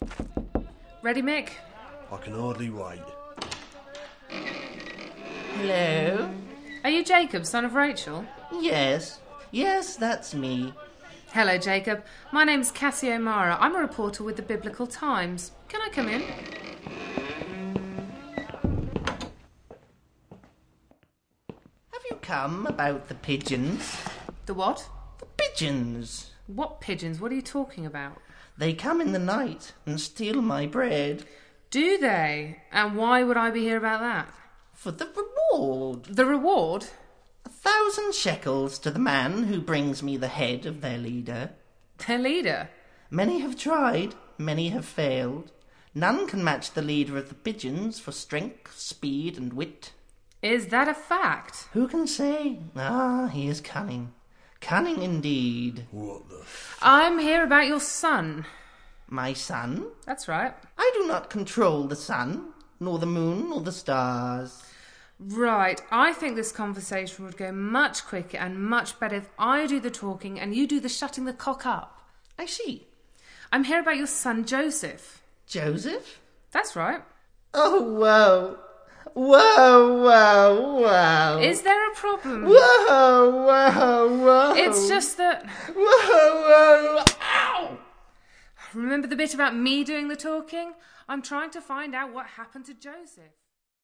Ready, Mick? I can hardly wait. Hello? Are you Jacob, son of Rachel? Yes, that's me. Hello, Jacob. My name's Cassie O'Mara. I'm a reporter with the Biblical Times. Can I come in? Have you come about the pigeons? The what? The pigeons. What pigeons? What are you talking about? They come in the night and steal my bread. Do they? And why would I be here about that? For the reward. The reward? 1,000 shekels to the man who brings me the head of their leader. Their leader? Many have tried, many have failed. None can match the leader of the pigeons for strength, speed, and wit. Is that a fact? Who can say? Ah, he is cunning. Cunning indeed. What the I'm here about your son. My son? That's right. I do not control the sun, nor the moon, nor the stars. Right. I think this conversation would go much quicker and much better if I do the talking and you do the shutting the cock up. I see. I'm here about your son, Joseph. Joseph? That's right. Oh, wow. Wow. Is there a problem? Whoa. It's just that... Whoa. Ow! Remember the bit about me doing the talking? I'm trying to find out what happened to Joseph.